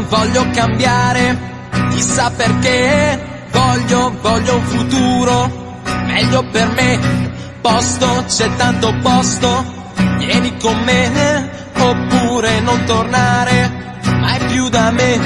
voglio cambiare, chissà perché. Voglio un futuro meglio per me. Posto, c'è tanto posto, vieni con me, oppure non tornare mai più da me.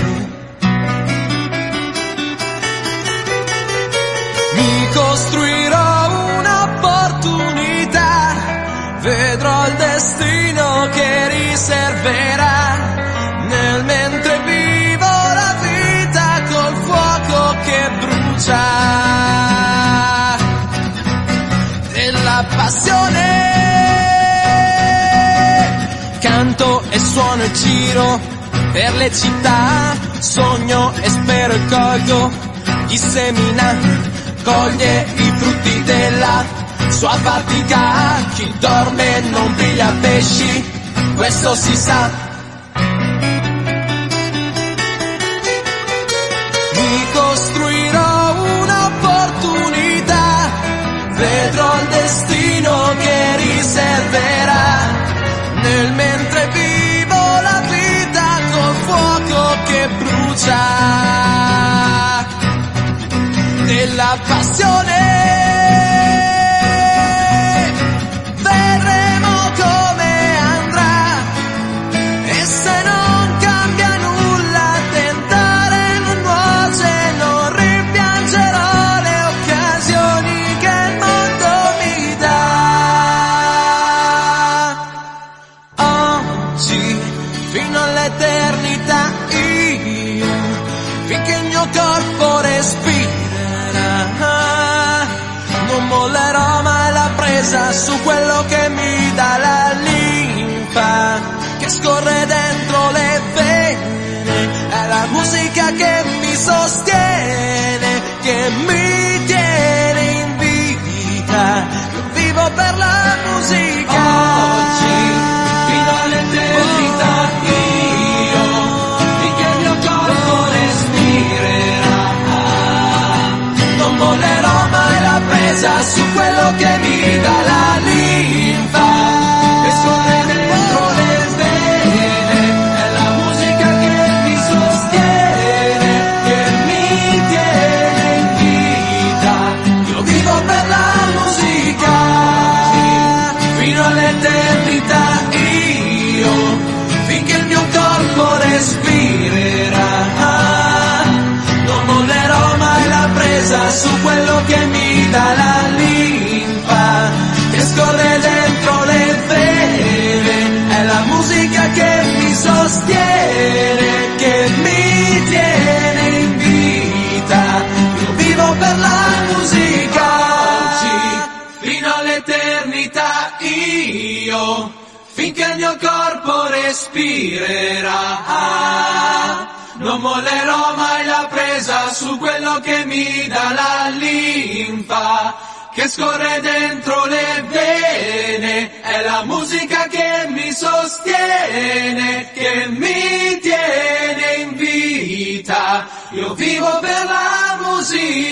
Mi costruirò un'opportunità, vedrò il destino che riserverà, nel mentre vivo la vita col fuoco che brucia, della passione. Canto e suono e giro per le città, sogno e spero e colgo, chi semina coglie i frutti della sua fatica, chi dorme non piglia pesci, questo si sa. Mi costruirò un'opportunità, vedrò il destino che riserverà, nel mentre vivo la vita col fuoco che brucia, della passione. Vedremo come andrà, e se non cambia nulla tentare non nuoce, non rimpiangerò le occasioni che il mondo mi dà. Oggi fino all'eternità io, finché il mio corpo respirerà, non mollerò mai la presa su quello che mi dà la linfa che scorre dentro le vene, è la musica che mi sostiene, che mi tiene in vita, io vivo per la musica. Oggi fino all'eternità io, finché il mio corpo respirerà, non mollerò mai la presa su quello che mi dà la linfa che scorre dentro le vene, è la musica che mi sostiene, che mi tiene in vita, io vivo per la musica. Fino all'eternità io, finché il mio corpo respirerà, non mollerò mai la presa su quello che mi dà la linfa che scorre dentro le vene, è la musica che mi sostiene, che mi tiene in vita, io vivo per la musica. Oggi fino all'eternità io, finché il mio corpo respirerà, non mollerò mai la presa su quello che mi dà la linfa che scorre dentro le vene, è la musica che mi sostiene, che mi tiene in vita, io vivo per la musica.